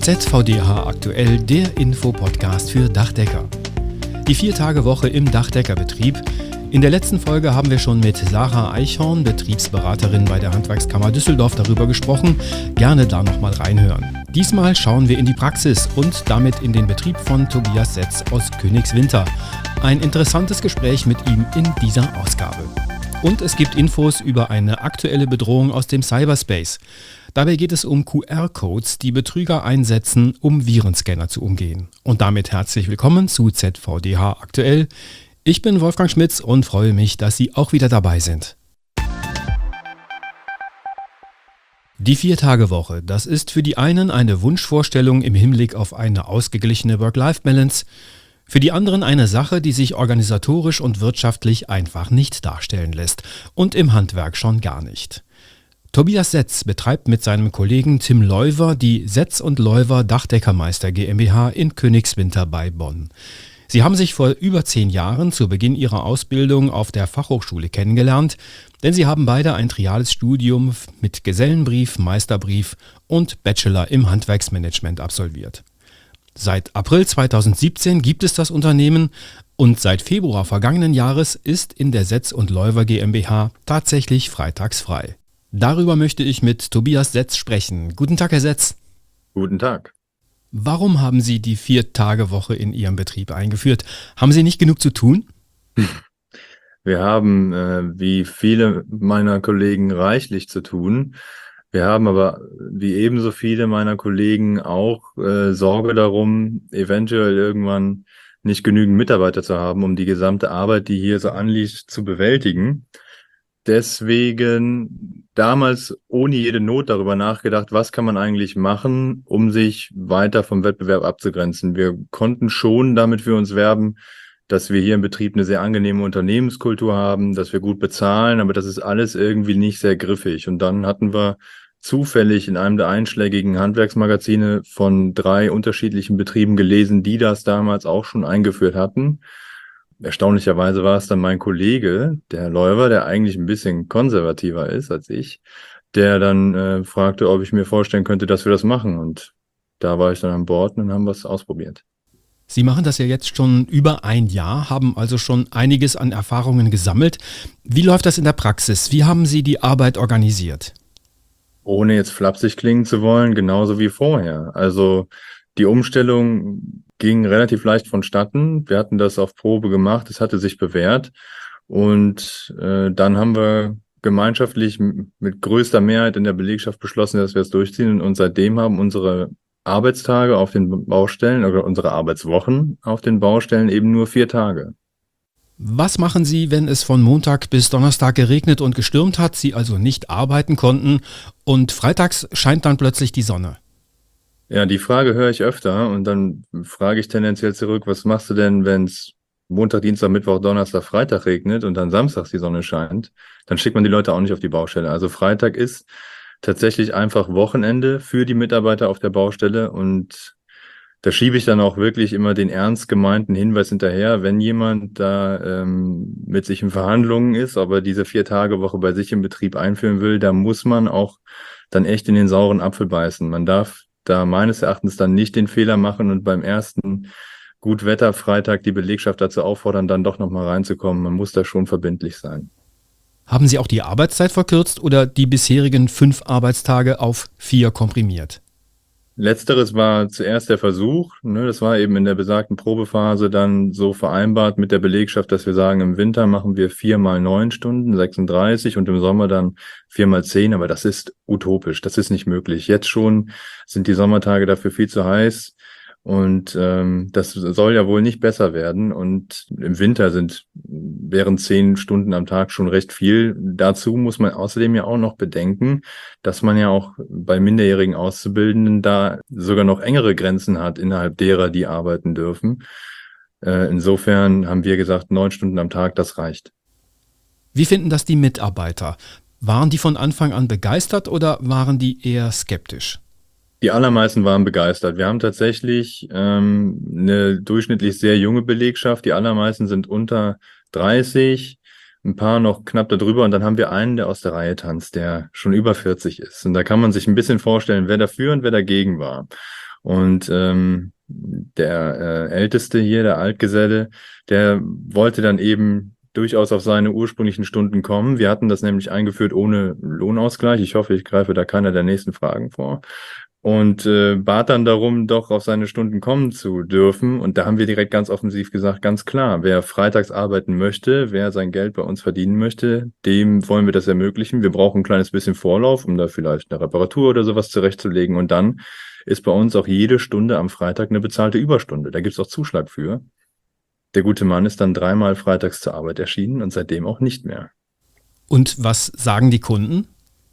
ZVDH aktuell, der Infopodcast für Dachdecker. Die 4-Tage-Woche im Dachdeckerbetrieb. In der letzten Folge haben wir schon mit Sarah Eichhorn, Betriebsberaterin bei der Handwerkskammer Düsseldorf, darüber gesprochen. Gerne da nochmal reinhören. Diesmal schauen wir in die Praxis und damit in den Betrieb von Tobias Setz aus Königswinter. Ein interessantes Gespräch mit ihm in dieser Ausgabe. Und es gibt Infos über eine aktuelle Bedrohung aus dem Cyberspace. Dabei geht es um QR-Codes, die Betrüger einsetzen, um Virenscanner zu umgehen. Und damit herzlich willkommen zu ZVDH aktuell. Ich bin Wolfgang Schmitz und freue mich, dass Sie auch wieder dabei sind. Die 4-Tage-Woche, das ist für die einen eine Wunschvorstellung im Hinblick auf eine ausgeglichene Work-Life-Balance, für die anderen eine Sache, die sich organisatorisch und wirtschaftlich einfach nicht darstellen lässt und im Handwerk schon gar nicht. Tobias Setz betreibt mit seinem Kollegen Tim Leuwer die Setz und Leuwer Dachdeckermeister GmbH in Königswinter bei Bonn. Sie haben sich vor über 10 Jahren zu Beginn ihrer Ausbildung auf der Fachhochschule kennengelernt, denn sie haben beide ein triales Studium mit Gesellenbrief, Meisterbrief und Bachelor im Handwerksmanagement absolviert. Seit April 2017 gibt es das Unternehmen und seit Februar vergangenen Jahres ist in der Setz und Leuwer GmbH tatsächlich freitags frei. Darüber möchte ich mit Tobias Setz sprechen. Guten Tag, Herr Setz. Guten Tag. Warum haben Sie die 4-Tage-Woche in Ihrem Betrieb eingeführt? Haben Sie nicht genug zu tun? Wir haben, wie viele meiner Kollegen, reichlich zu tun. Wir haben aber, wie ebenso viele meiner Kollegen, auch Sorge darum, eventuell irgendwann nicht genügend Mitarbeiter zu haben, um die gesamte Arbeit, die hier so anliegt, zu bewältigen. Deswegen damals ohne jede Not darüber nachgedacht, was kann man eigentlich machen, um sich weiter vom Wettbewerb abzugrenzen. Wir konnten schon damit für uns werben, dass wir hier im Betrieb eine sehr angenehme Unternehmenskultur haben, dass wir gut bezahlen, aber das ist alles irgendwie nicht sehr griffig. Und dann hatten wir zufällig in einem der einschlägigen Handwerksmagazine von 3 unterschiedlichen Betrieben gelesen, die das damals auch schon eingeführt hatten. Erstaunlicherweise war es dann mein Kollege, der Herr Leuwer, der eigentlich ein bisschen konservativer ist als ich, der dann fragte, ob ich mir vorstellen könnte, dass wir das machen. Und da war ich dann an Bord und dann haben wir es ausprobiert. Sie machen das ja jetzt schon über ein Jahr, haben also schon einiges an Erfahrungen gesammelt. Wie läuft das in der Praxis? Wie haben Sie die Arbeit organisiert? Ohne jetzt flapsig klingen zu wollen, genauso wie vorher. Also die Umstellung ging relativ leicht vonstatten. Wir hatten das auf Probe gemacht, es hatte sich bewährt. Und dann haben wir gemeinschaftlich mit größter Mehrheit in der Belegschaft beschlossen, dass wir es durchziehen. Und seitdem haben unsere Arbeitstage auf den Baustellen oder unsere Arbeitswochen auf den Baustellen eben nur 4 Tage. Was machen Sie, wenn es von Montag bis Donnerstag geregnet und gestürmt hat, Sie also nicht arbeiten konnten und freitags scheint dann plötzlich die Sonne? Ja, die Frage höre ich öfter und dann frage ich tendenziell zurück, was machst du denn, wenn es Montag, Dienstag, Mittwoch, Donnerstag, Freitag regnet und dann samstags die Sonne scheint? Dann schickt man die Leute auch nicht auf die Baustelle. Also Freitag ist tatsächlich einfach Wochenende für die Mitarbeiter auf der Baustelle und da schiebe ich dann auch wirklich immer den ernst gemeinten Hinweis hinterher, wenn jemand da mit sich in Verhandlungen ist, aber diese 4-Tage-Woche bei sich im Betrieb einführen will, da muss man auch dann echt in den sauren Apfel beißen. Man darf da meines Erachtens dann nicht den Fehler machen und beim ersten Gutwetter-Freitag die Belegschaft dazu auffordern, dann doch nochmal reinzukommen. Man muss da schon verbindlich sein. Haben Sie auch die Arbeitszeit verkürzt oder die bisherigen 5 Arbeitstage auf 4 komprimiert? Letzteres war zuerst der Versuch, das war eben in der besagten Probephase dann so vereinbart mit der Belegschaft, dass wir sagen, im Winter machen wir 4 mal 9 Stunden, 36 und im Sommer dann 4 mal 10, aber das ist utopisch, das ist nicht möglich. Jetzt schon sind die Sommertage dafür viel zu heiß und das soll ja wohl nicht besser werden und im Winter wären 10 Stunden am Tag schon recht viel. Dazu muss man außerdem ja auch noch bedenken, dass man ja auch bei minderjährigen Auszubildenden da sogar noch engere Grenzen hat, innerhalb derer die arbeiten dürfen. Insofern haben wir gesagt, 9 Stunden am Tag, das reicht. Wie finden das die Mitarbeiter? Waren die von Anfang an begeistert oder waren die eher skeptisch? Die allermeisten waren begeistert. Wir haben tatsächlich eine durchschnittlich sehr junge Belegschaft. Die allermeisten sind unter 30, ein paar noch knapp darüber und dann haben wir einen, der aus der Reihe tanzt, der schon über 40 ist. Und da kann man sich ein bisschen vorstellen, wer dafür und wer dagegen war. Und der Älteste hier, der Altgeselle, der wollte dann eben durchaus auf seine ursprünglichen Stunden kommen. Wir hatten das nämlich eingeführt ohne Lohnausgleich. Ich hoffe, ich greife da keiner der nächsten Fragen vor. Und bat dann darum, doch auf seine Stunden kommen zu dürfen. Und da haben wir direkt ganz offensiv gesagt, ganz klar, wer freitags arbeiten möchte, wer sein Geld bei uns verdienen möchte, dem wollen wir das ermöglichen. Wir brauchen ein kleines bisschen Vorlauf, um da vielleicht eine Reparatur oder sowas zurechtzulegen. Und dann ist bei uns auch jede Stunde am Freitag eine bezahlte Überstunde. Da gibt es auch Zuschlag für. Der gute Mann ist dann 3-mal freitags zur Arbeit erschienen und seitdem auch nicht mehr. Und was sagen die Kunden?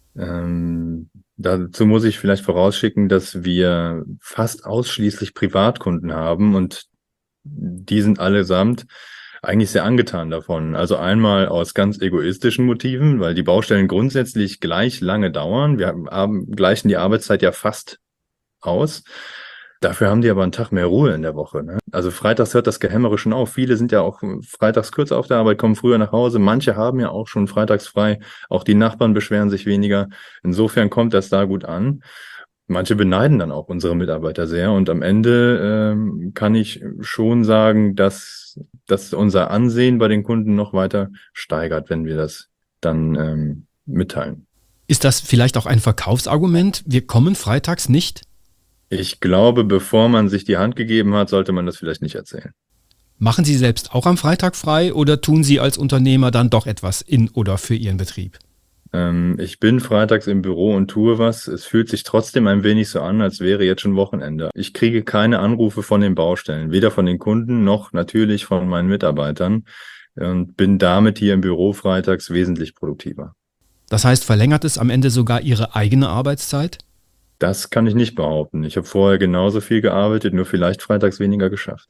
Dazu muss ich vielleicht vorausschicken, dass wir fast ausschließlich Privatkunden haben und die sind allesamt eigentlich sehr angetan davon. Also einmal aus ganz egoistischen Motiven, weil die Baustellen grundsätzlich gleich lange dauern. Wir gleichen die Arbeitszeit ja fast aus. Dafür haben die aber einen Tag mehr Ruhe in der Woche. Ne? Also freitags hört das Gehämmere schon auf. Viele sind ja auch freitags kürzer auf der Arbeit, kommen früher nach Hause. Manche haben ja auch schon freitags frei. Auch die Nachbarn beschweren sich weniger. Insofern kommt das da gut an. Manche beneiden dann auch unsere Mitarbeiter sehr. Und am Ende kann ich schon sagen, dass unser Ansehen bei den Kunden noch weiter steigert, wenn wir das dann mitteilen. Ist das vielleicht auch ein Verkaufsargument? Wir kommen freitags nicht? Ich glaube, bevor man sich die Hand gegeben hat, sollte man das vielleicht nicht erzählen. Machen Sie selbst auch am Freitag frei oder tun Sie als Unternehmer dann doch etwas in oder für Ihren Betrieb? Ich bin freitags im Büro und tue was. Es fühlt sich trotzdem ein wenig so an, als wäre jetzt schon Wochenende. Ich kriege keine Anrufe von den Baustellen, weder von den Kunden noch natürlich von meinen Mitarbeitern und bin damit hier im Büro freitags wesentlich produktiver. Das heißt, verlängert es am Ende sogar Ihre eigene Arbeitszeit? Das kann ich nicht behaupten. Ich habe vorher genauso viel gearbeitet, nur vielleicht freitags weniger geschafft.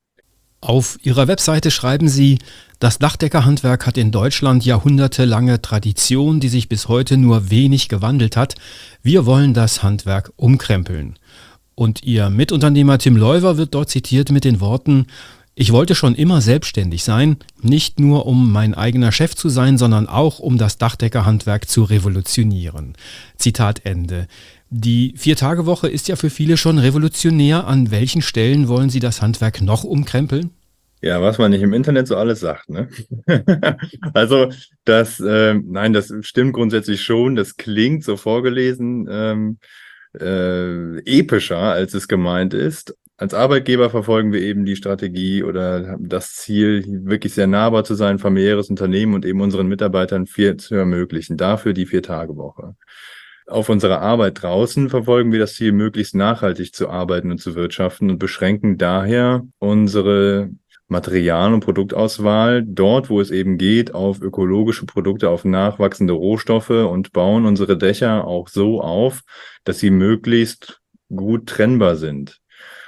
Auf Ihrer Webseite schreiben Sie, das Dachdeckerhandwerk hat in Deutschland jahrhundertelange Tradition, die sich bis heute nur wenig gewandelt hat. Wir wollen das Handwerk umkrempeln. Und Ihr Mitunternehmer Tim Leuwer wird dort zitiert mit den Worten: Ich wollte schon immer selbstständig sein, nicht nur um mein eigener Chef zu sein, sondern auch um das Dachdeckerhandwerk zu revolutionieren. Zitat Ende. Die 4-Tage-Woche ist ja für viele schon revolutionär. An welchen Stellen wollen Sie das Handwerk noch umkrempeln? Ja, was man nicht im Internet so alles sagt, ne? Also nein, das stimmt grundsätzlich schon. Das klingt so vorgelesen epischer, als es gemeint ist. Als Arbeitgeber verfolgen wir eben die Strategie oder das Ziel, wirklich sehr nahbar zu sein, familiäres Unternehmen und eben unseren Mitarbeitern viel zu ermöglichen. Dafür die 4-Tage-Woche. Auf unserer Arbeit draußen verfolgen wir das Ziel, möglichst nachhaltig zu arbeiten und zu wirtschaften und beschränken daher unsere Material- und Produktauswahl dort, wo es eben geht, auf ökologische Produkte, auf nachwachsende Rohstoffe und bauen unsere Dächer auch so auf, dass sie möglichst gut trennbar sind.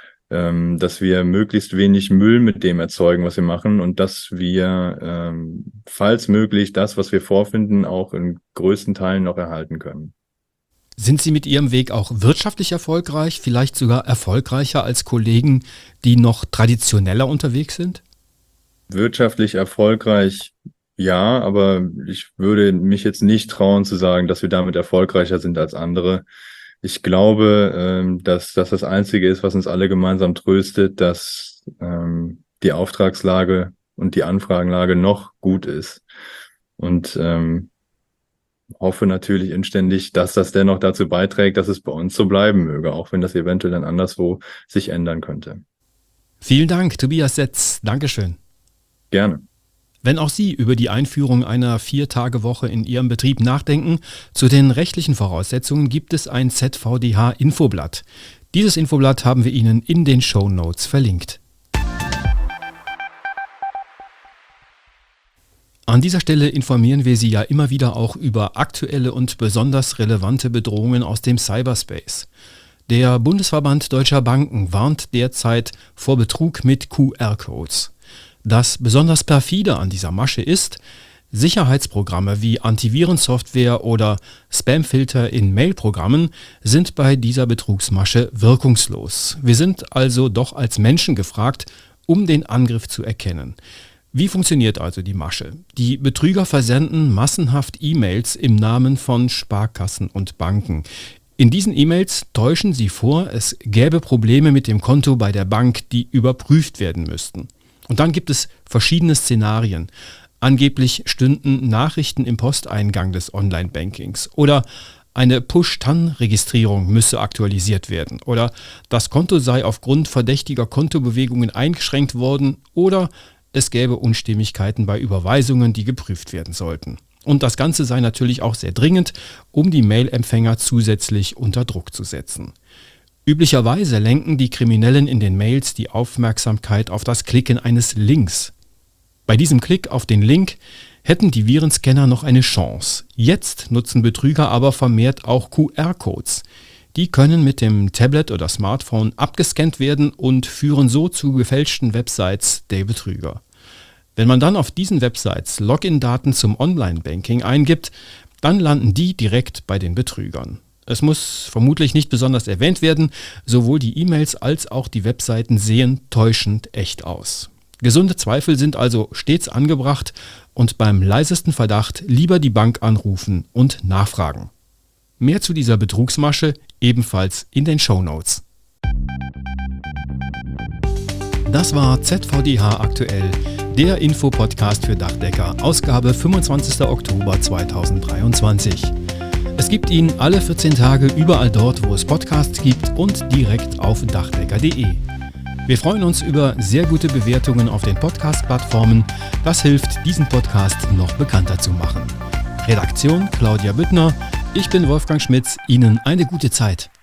Dass wir möglichst wenig Müll mit dem erzeugen, was wir machen und dass wir, falls möglich, das, was wir vorfinden, auch in größten Teilen noch erhalten können. Sind Sie mit Ihrem Weg auch wirtschaftlich erfolgreich, vielleicht sogar erfolgreicher als Kollegen, die noch traditioneller unterwegs sind? Wirtschaftlich erfolgreich, ja, aber ich würde mich jetzt nicht trauen zu sagen, dass wir damit erfolgreicher sind als andere. Ich glaube, dass das Einzige ist, was uns alle gemeinsam tröstet, dass die Auftragslage und die Anfragenlage noch gut ist. Und hoffe natürlich inständig, dass das dennoch dazu beiträgt, dass es bei uns so bleiben möge, auch wenn das eventuell dann anderswo sich ändern könnte. Vielen Dank, Tobias Setz. Dankeschön. Gerne. Wenn auch Sie über die Einführung einer 4-Tage-Woche in Ihrem Betrieb nachdenken, zu den rechtlichen Voraussetzungen gibt es ein ZVDH-Infoblatt. Dieses Infoblatt haben wir Ihnen in den Shownotes verlinkt. An dieser Stelle informieren wir Sie ja immer wieder auch über aktuelle und besonders relevante Bedrohungen aus dem Cyberspace. Der Bundesverband Deutscher Banken warnt derzeit vor Betrug mit QR-Codes. Das besonders perfide an dieser Masche ist, Sicherheitsprogramme wie Antivirensoftware oder Spamfilter in Mailprogrammen sind bei dieser Betrugsmasche wirkungslos. Wir sind also doch als Menschen gefragt, um den Angriff zu erkennen. Wie funktioniert also die Masche? Die Betrüger versenden massenhaft E-Mails im Namen von Sparkassen und Banken. In diesen E-Mails täuschen sie vor, es gäbe Probleme mit dem Konto bei der Bank, die überprüft werden müssten. Und dann gibt es verschiedene Szenarien. Angeblich stünden Nachrichten im Posteingang des Online-Bankings oder eine Push-TAN-Registrierung müsse aktualisiert werden oder das Konto sei aufgrund verdächtiger Kontobewegungen eingeschränkt worden oder es gäbe Unstimmigkeiten bei Überweisungen, die geprüft werden sollten. Und das Ganze sei natürlich auch sehr dringend, um die Mail-Empfänger zusätzlich unter Druck zu setzen. Üblicherweise lenken die Kriminellen in den Mails die Aufmerksamkeit auf das Klicken eines Links. Bei diesem Klick auf den Link hätten die Virenscanner noch eine Chance. Jetzt nutzen Betrüger aber vermehrt auch QR-Codes. Die können mit dem Tablet oder Smartphone abgescannt werden und führen so zu gefälschten Websites der Betrüger. Wenn man dann auf diesen Websites Login-Daten zum Online-Banking eingibt, dann landen die direkt bei den Betrügern. Es muss vermutlich nicht besonders erwähnt werden, sowohl die E-Mails als auch die Webseiten sehen täuschend echt aus. Gesunde Zweifel sind also stets angebracht und beim leisesten Verdacht lieber die Bank anrufen und nachfragen. Mehr zu dieser Betrugsmasche ebenfalls in den Shownotes. Das war ZVDH aktuell, der Infopodcast für Dachdecker, Ausgabe 25. Oktober 2023. Es gibt ihn alle 14 Tage überall dort, wo es Podcasts gibt und direkt auf dachdecker.de. Wir freuen uns über sehr gute Bewertungen auf den Podcast-Plattformen. Das hilft, diesen Podcast noch bekannter zu machen. Redaktion Claudia Büttner. Ich bin Wolfgang Schmitz. Ihnen eine gute Zeit.